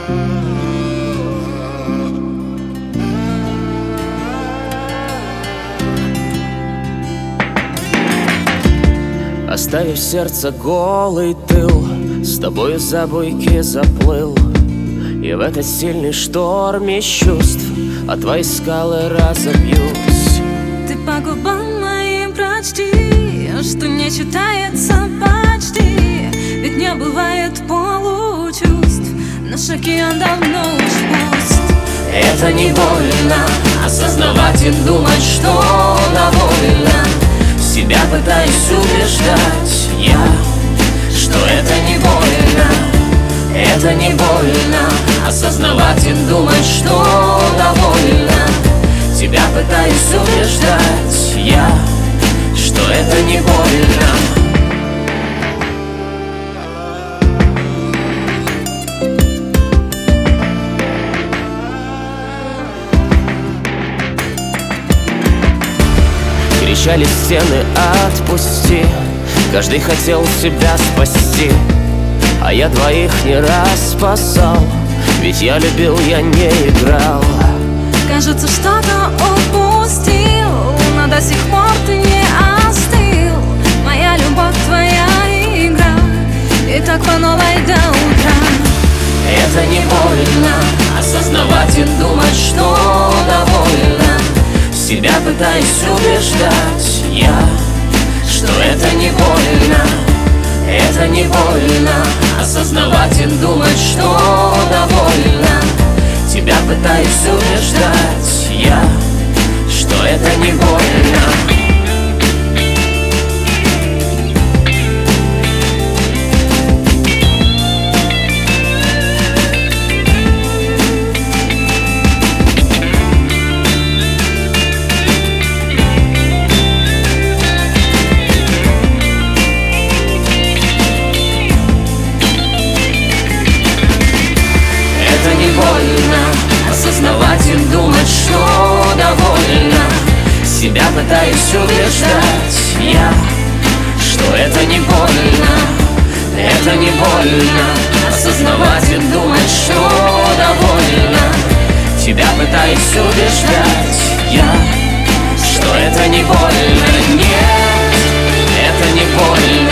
Оставив сердце голый тыл, с тобой за буйки заплыл. И в этот сильный шторм из чувств от твоей скалы разобьюсь. Ты по губам моим прочти, что не читается почти. Ведь не бывает получувств, наш океан давно уж пуст. Это не больно осознавать и думать, что довольно. Себя пытаюсь убеждать я, что это не больно. Это не больно осознавать и думать, что довольно. Тебя пытаюсь убеждать я, что это не больно. Кричали стены «отпусти», каждый хотел себя спасти. А я двоих не раз спасал, ведь я любил, я не играл. Кажется, что-то упустил, но до сих пор ты не остыл. Моя любовь, твоя игра, и так по новой до утра. Это не больно осознавать и думать, что довольно. Себя пытаюсь убеждать я, что это не больно. Это не больно осознавать и думать, что довольно. Тебя пытаюсь убеждать я, что это не больно. Осознавать и думать, что довольно. Себя пытаюсь убеждать я, что это не больно. Это не больно осознавать и думать, что довольно. Тебя пытаюсь убеждать я, что это не больно. Нет, это не больно.